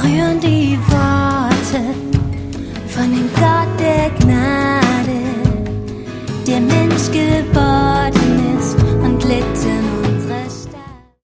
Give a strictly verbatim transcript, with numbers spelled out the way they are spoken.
rühren die Worte von dem Gott der Gnade, der Mensch geworden.